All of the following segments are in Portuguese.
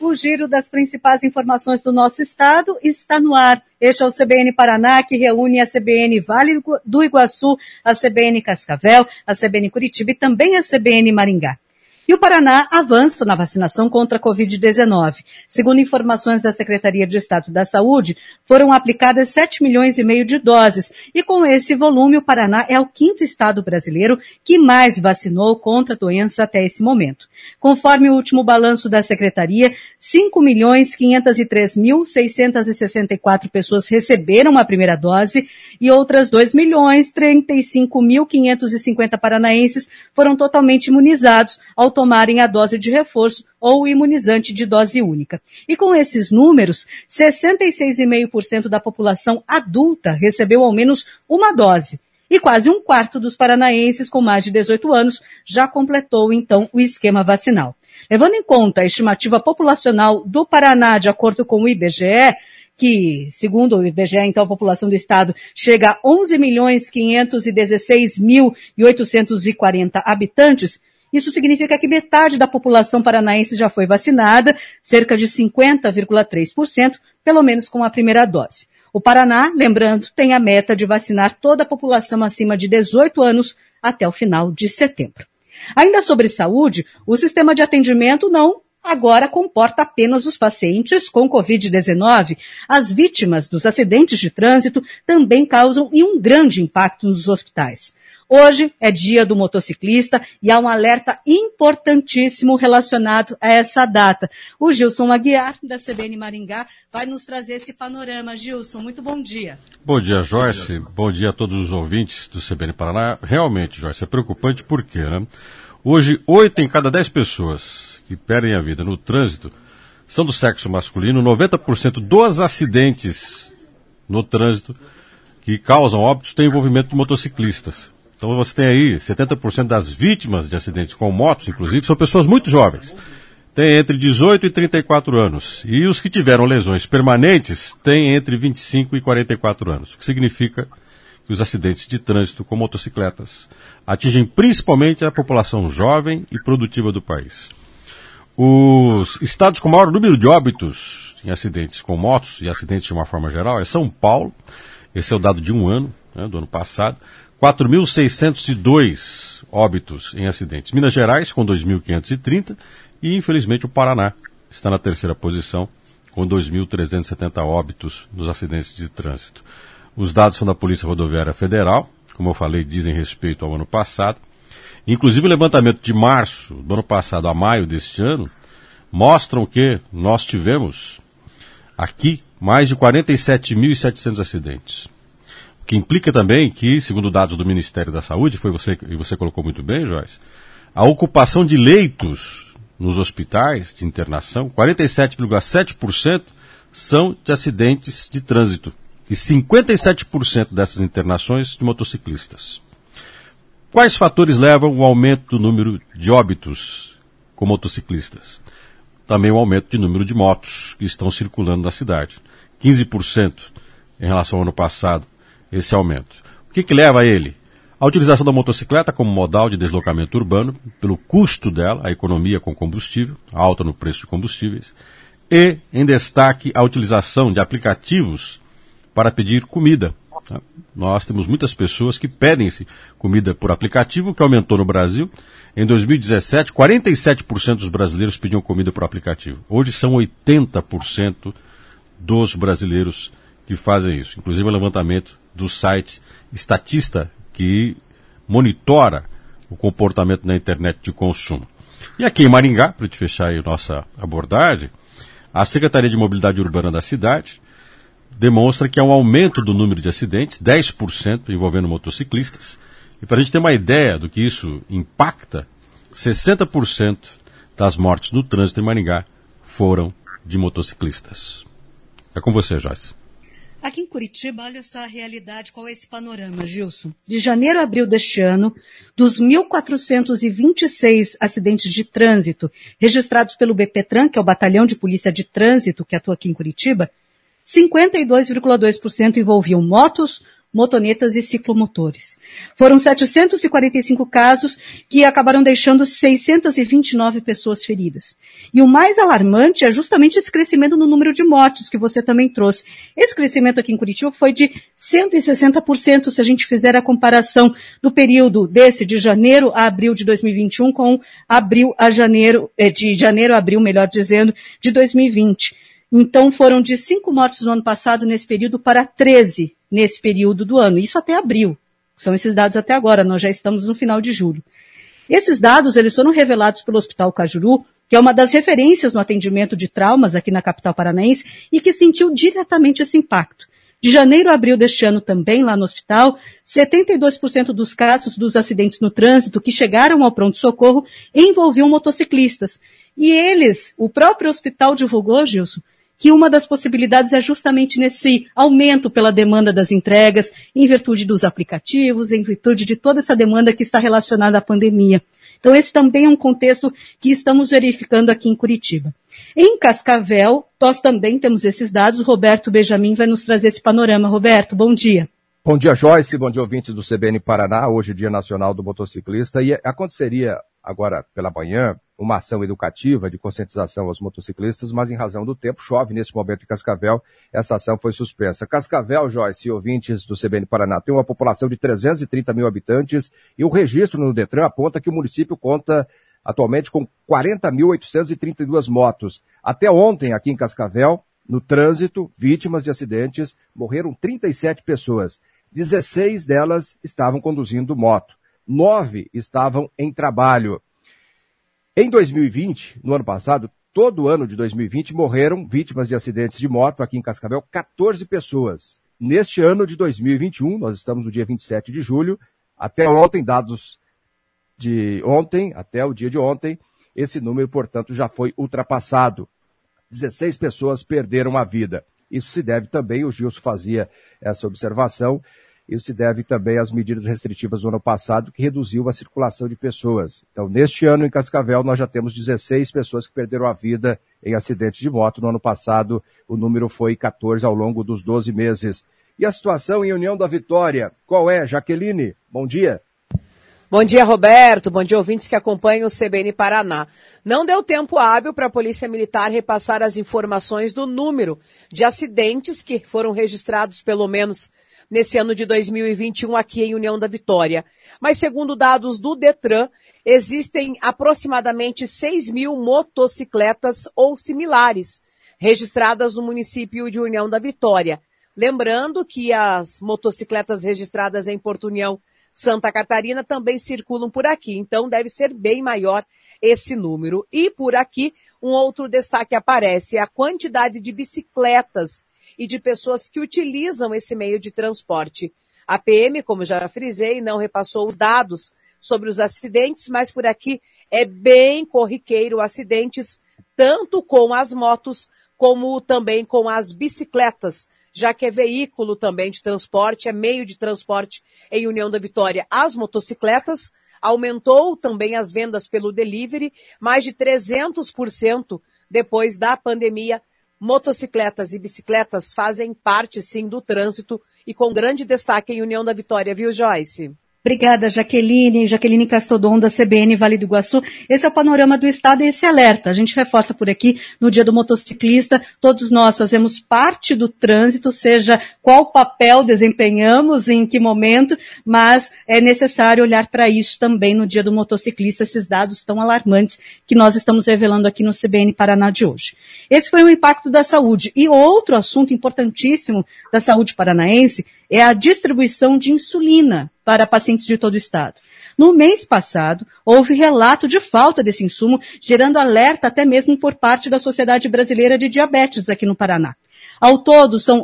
O giro das principais informações do nosso estado está no ar. Este é o CBN Paraná, que reúne a CBN Vale do Iguaçu, a CBN Cascavel, a CBN Curitiba e também a CBN Maringá. E o Paraná avança na vacinação contra a Covid-19. Segundo informações da Secretaria de Estado da Saúde, foram aplicadas 7,5 milhões de doses. E com esse volume, o Paraná é o 5º estado brasileiro que mais vacinou contra a doença até esse momento. Conforme o último balanço da Secretaria, 5.503.664 pessoas receberam a primeira dose e outras 2.035.550 paranaenses foram totalmente imunizados ao tomarem a dose de reforço ou o imunizante de dose única. E com esses números, 66,5% da população adulta recebeu ao menos uma dose. E quase um quarto dos paranaenses com mais de 18 anos já completou, então, o esquema vacinal. Levando em conta a estimativa populacional do Paraná, de acordo com o IBGE, que, segundo o IBGE, então, a população do estado chega a 11.516.840 habitantes, isso significa que metade da população paranaense já foi vacinada, cerca de 50,3%, pelo menos com a primeira dose. O Paraná, lembrando, tem a meta de vacinar toda a população acima de 18 anos até o final de setembro. Ainda sobre saúde, o sistema de atendimento não agora comporta apenas os pacientes com Covid-19. As vítimas dos acidentes de trânsito também causam um grande impacto nos hospitais. Hoje é dia do motociclista e há um alerta importantíssimo relacionado a essa data. O Gilson Aguiar, da CBN Maringá, vai nos trazer esse panorama. Gilson, muito bom dia. Bom dia, Joyce. Bom dia a todos os ouvintes do CBN Paraná. Realmente, Joyce, é preocupante porque, hoje, 8 em cada 10 pessoas que perdem a vida no trânsito são do sexo masculino. 90% dos acidentes no trânsito que causam óbitos têm envolvimento de motociclistas. Então você tem aí 70% das vítimas de acidentes com motos, inclusive, são pessoas muito jovens. Tem entre 18 e 34 anos. E os que tiveram lesões permanentes têm entre 25 e 44 anos. O que significa que os acidentes de trânsito com motocicletas atingem principalmente a população jovem e produtiva do país. Os estados com maior número de óbitos em acidentes com motos e acidentes de uma forma geral é São Paulo. Esse é o dado de um ano, do ano passado. 4.602 óbitos em acidentes. Minas Gerais, com 2.530, e, infelizmente, o Paraná está na terceira posição, com 2.370 óbitos nos acidentes de trânsito. Os dados são da Polícia Rodoviária Federal, como eu falei, dizem respeito ao ano passado. Inclusive, o levantamento de março do ano passado a maio deste ano mostram que nós tivemos aqui mais de 47.700 acidentes. O que implica também que, segundo dados do Ministério da Saúde, e você colocou muito bem, Joyce, a ocupação de leitos nos hospitais de internação, 47,7% são de acidentes de trânsito e 57% dessas internações de motociclistas. Quais fatores levam ao aumento do número de óbitos com motociclistas? Também o aumento de número de motos que estão circulando na cidade. 15% em relação ao ano passado. Esse aumento. O que leva a ele? A utilização da motocicleta como modal de deslocamento urbano, pelo custo dela, a economia com combustível, alta no preço de combustíveis, e, em destaque, a utilização de aplicativos para pedir comida. Nós temos muitas pessoas que pedem comida por aplicativo, que aumentou no Brasil. Em 2017, 47% dos brasileiros pediam comida por aplicativo. Hoje são 80% dos brasileiros que fazem isso. Inclusive o levantamento do site Statista, que monitora o comportamento na internet de consumo. E aqui em Maringá, para te fechar aí a nossa abordagem, a Secretaria de Mobilidade Urbana da cidade demonstra que há um aumento do número de acidentes, 10% envolvendo motociclistas. E para a gente ter uma ideia do que isso impacta, 60% das mortes no trânsito em Maringá foram de motociclistas. É com você, Joyce. Aqui em Curitiba, olha só a realidade, qual é esse panorama, Gilson? De janeiro a abril deste ano, dos 1.426 acidentes de trânsito registrados pelo BPTran, que é o Batalhão de Polícia de Trânsito que atua aqui em Curitiba, 52,2% envolviam motos motonetas e ciclomotores. Foram 745 casos que acabaram deixando 629 pessoas feridas. E o mais alarmante é justamente esse crescimento no número de mortes que você também trouxe. Esse crescimento aqui em Curitiba foi de 160% se a gente fizer a comparação do período desse de janeiro a abril de 2021 com de janeiro a abril, melhor dizendo, de 2020. Então foram de 5 mortes no ano passado nesse período para 13 nesse período do ano. Isso até abril. São esses dados até agora, nós já estamos no final de julho. Esses dados, eles foram revelados pelo Hospital Cajuru, que é uma das referências no atendimento de traumas aqui na capital paranaense e que sentiu diretamente esse impacto. De janeiro a abril deste ano também, lá no hospital, 72% dos casos dos acidentes no trânsito que chegaram ao pronto-socorro envolviam motociclistas. E eles, o próprio hospital divulgou, Gilson, que uma das possibilidades é justamente nesse aumento pela demanda das entregas, em virtude dos aplicativos, em virtude de toda essa demanda que está relacionada à pandemia. Então, esse também é um contexto que estamos verificando aqui em Curitiba. Em Cascavel, nós também temos esses dados. O Roberto Benjamin vai nos trazer esse panorama. Roberto, bom dia. Bom dia, Joyce. Bom dia, ouvintes do CBN Paraná. Hoje, Dia Nacional do Motociclista. E aconteceria agora pela manhã uma ação educativa de conscientização aos motociclistas, mas em razão do tempo, chove nesse momento em Cascavel, essa ação foi suspensa. Cascavel, Joyce, e ouvintes do CBN Paraná, tem uma população de 330 mil habitantes e o registro no Detran aponta que o município conta atualmente com 40.832 motos. Até ontem, aqui em Cascavel, no trânsito, vítimas de acidentes, morreram 37 pessoas. 16 delas estavam conduzindo moto. 9 estavam em trabalho. Em 2020, no ano passado, todo ano de 2020, morreram vítimas de acidentes de moto aqui em Cascavel, 14 pessoas. Neste ano de 2021, nós estamos no dia 27 de julho, até ontem, dados de ontem, até o dia de ontem, esse número, portanto, já foi ultrapassado. 16 pessoas perderam a vida. Isso se deve também, o Gilson fazia essa observação, isso se deve também às medidas restritivas do ano passado, que reduziu a circulação de pessoas. Então, neste ano, em Cascavel, nós já temos 16 pessoas que perderam a vida em acidentes de moto. No ano passado, o número foi 14 ao longo dos 12 meses. E a situação em União da Vitória, qual é, Jaqueline? Bom dia. Bom dia, Roberto. Bom dia, ouvintes que acompanham o CBN Paraná. Não deu tempo hábil para a Polícia Militar repassar as informações do número de acidentes que foram registrados, pelo menos nesse ano de 2021 aqui em União da Vitória. Mas segundo dados do Detran, existem aproximadamente 6 mil motocicletas ou similares registradas no município de União da Vitória. Lembrando que as motocicletas registradas em Porto União, Santa Catarina, também circulam por aqui. Então deve ser bem maior esse número. E por aqui, um outro destaque aparece, é a quantidade de bicicletas e de pessoas que utilizam esse meio de transporte. A PM, como já frisei, não repassou os dados sobre os acidentes, mas por aqui é bem corriqueiro acidentes, tanto com as motos como também com as bicicletas, já que é veículo também de transporte, é meio de transporte em União da Vitória. As motocicletas, aumentou também as vendas pelo delivery, mais de 300% depois da pandemia. Motocicletas e bicicletas fazem parte, sim, do trânsito e com grande destaque em União da Vitória, viu, Joyce? Obrigada, Jaqueline Castodon, da CBN Vale do Iguaçu. Esse é o panorama do Estado e esse alerta. A gente reforça por aqui, no Dia do Motociclista, todos nós fazemos parte do trânsito, seja qual papel desempenhamos, em que momento, mas é necessário olhar para isso também no Dia do Motociclista, esses dados tão alarmantes que nós estamos revelando aqui no CBN Paraná de hoje. Esse foi o impacto da saúde. E outro assunto importantíssimo da saúde paranaense é a distribuição de insulina para pacientes de todo o estado. No mês passado, houve relato de falta desse insumo, gerando alerta até mesmo por parte da Sociedade Brasileira de Diabetes aqui no Paraná. Ao todo, são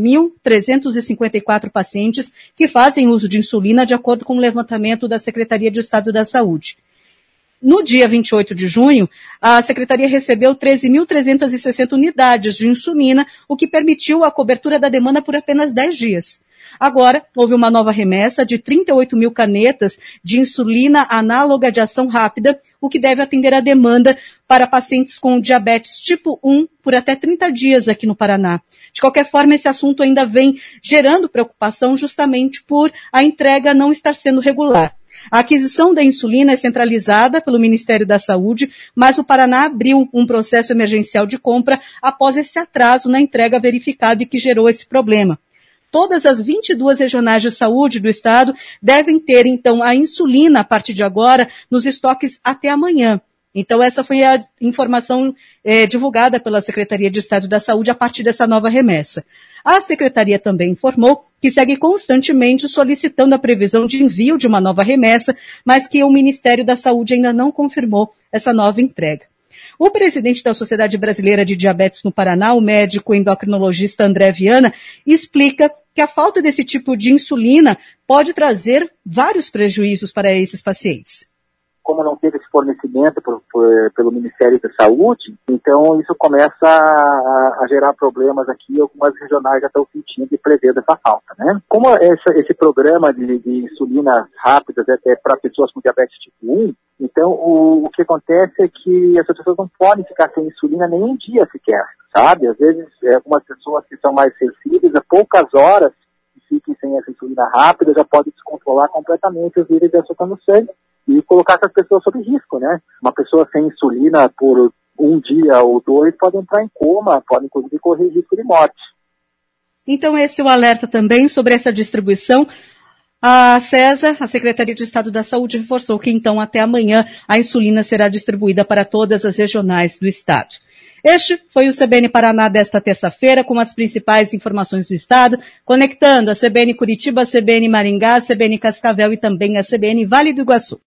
11.354 pacientes que fazem uso de insulina, de acordo com o levantamento da Secretaria de Estado da Saúde. No dia 28 de junho, a Secretaria recebeu 13.360 unidades de insulina, o que permitiu a cobertura da demanda por apenas 10 dias. Agora, houve uma nova remessa de 38 mil canetas de insulina análoga de ação rápida, o que deve atender a demanda para pacientes com diabetes tipo 1 por até 30 dias aqui no Paraná. De qualquer forma, esse assunto ainda vem gerando preocupação justamente por a entrega não estar sendo regular. A aquisição da insulina é centralizada pelo Ministério da Saúde, mas o Paraná abriu um processo emergencial de compra após esse atraso na entrega verificado e que gerou esse problema. Todas as 22 regionais de saúde do estado devem ter, então, a insulina a partir de agora nos estoques até amanhã. Então, essa foi a informação divulgada pela Secretaria de Estado da Saúde a partir dessa nova remessa. A Secretaria também informou que segue constantemente solicitando a previsão de envio de uma nova remessa, mas que o Ministério da Saúde ainda não confirmou essa nova entrega. O presidente da Sociedade Brasileira de Diabetes no Paraná, o médico endocrinologista André Viana, explica que a falta desse tipo de insulina pode trazer vários prejuízos para esses pacientes. Como não teve esse fornecimento pelo Ministério da Saúde, então isso começa a gerar problemas aqui, algumas regionais já estão sentindo e prevendo essa falta, né? Como esse programa de insulina rápidas é para pessoas com diabetes tipo 1, então o que acontece é que essas pessoas não podem ficar sem insulina nem um dia sequer, sabe? Às vezes, algumas pessoas que são mais sensíveis, a poucas horas que fiquem sem essa insulina rápida, já podem descontrolar completamente os níveis de açúcar no sangue e colocar essas pessoas sob risco, né? Uma pessoa sem insulina por um dia ou dois pode entrar em coma, pode inclusive correr risco de morte. Então esse é o alerta também sobre essa distribuição. A CESA, a Secretaria de Estado da Saúde, reforçou que então até amanhã a insulina será distribuída para todas as regionais do estado. Este foi o CBN Paraná desta terça-feira, com as principais informações do estado, conectando a CBN Curitiba, a CBN Maringá, a CBN Cascavel e também a CBN Vale do Iguaçu.